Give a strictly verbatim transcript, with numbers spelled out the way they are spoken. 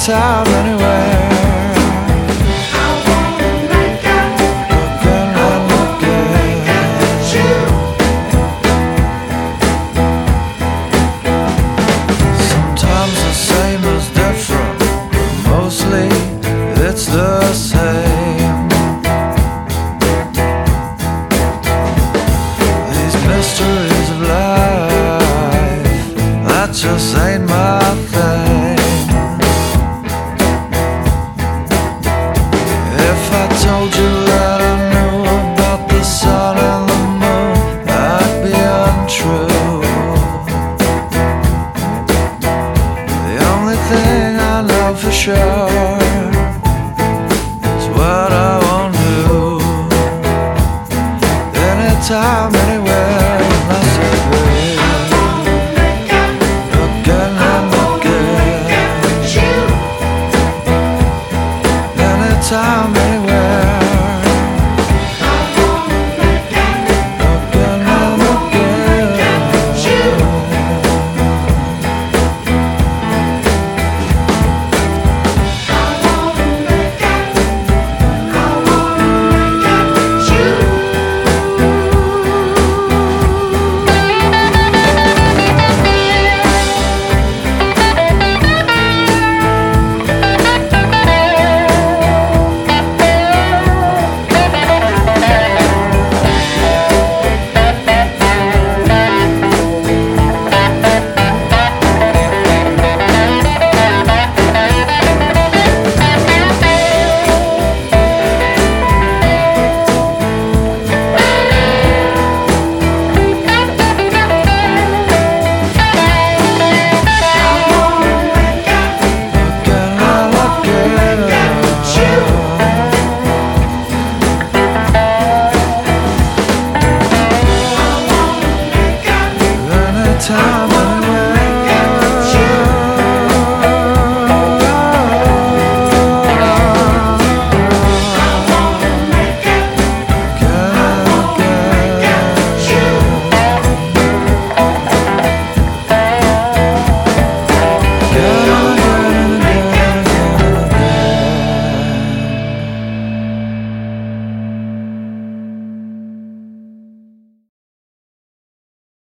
anytime, anywhere. I wanna make out, Again I and wanna make again. out with you. Sometimes the same is different, but mostly it's the same. These mysteries of life, that just ain't my thing. If I told you that I knew about the sun and the moon, that'd be untrue. The only thing I know for sure is what I won't do. Anytime, anywhere, unless I agree. I wanna make out, Again I and wanna make again. out with you. Anytime, anywhere.